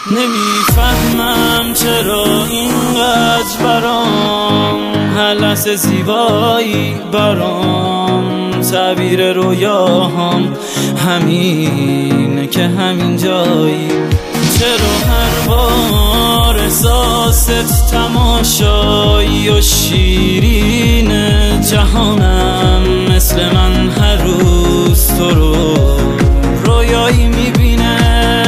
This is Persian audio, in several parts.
نمیفهمم چرا اینقدر برام هر لحظه زیبایی برام تعبیر رویاهام همینه که همین جایی. چرا هر بار احساست تماشایی و شیرین جهانم مثل من هر روز تو رو رویایی میبینه.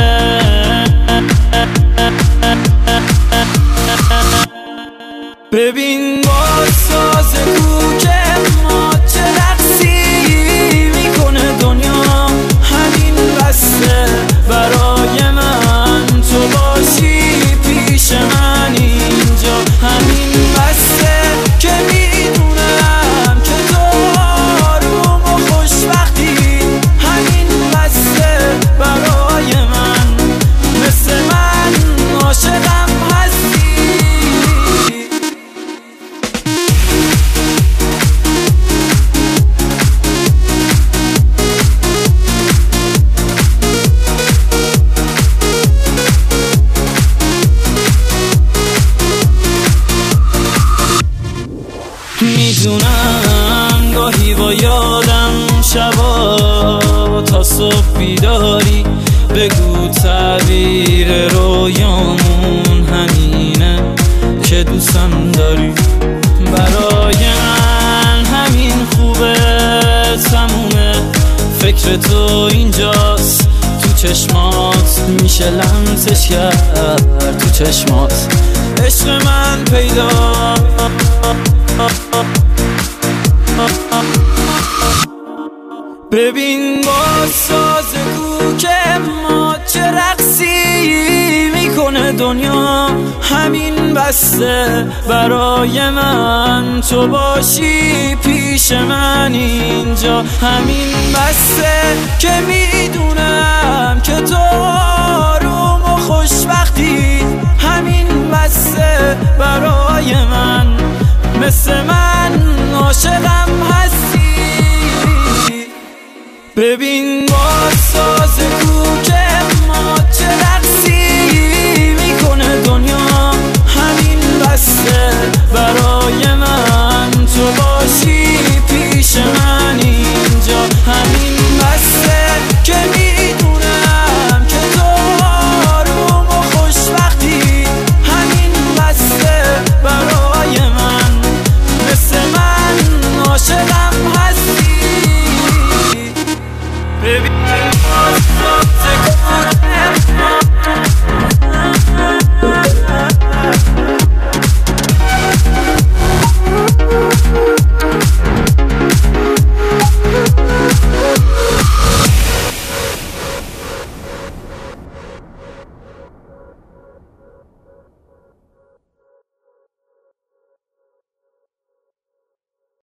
ببین با ساز کوک ما چه رقصی میکنه دنیا، همین بسته برای من تو باشی پیش من اینجا، همین بسته که میدونم که تو آروم و خوشبختی، همین بسته برای من مثل من عاشقم هستی. میدونم گاهی با یادم شبا تا صبح بیداری، بگو تعبیر رویامون همینه که دوستم داری. برای من همین خوبه تمومه، فکر تو اینجاست تو چشمات، میشه لمسش کرد تو چشمات، عشق من پیدا. ببین با ساز کوک ما چه رقصی میکنه دنیا، همین بسته برای من تو باشی پیش من اینجا، همین بسته که میدونم که تو آروم و خوشبختی، همین بسته برای من مثل من عاشقم هستی. ببین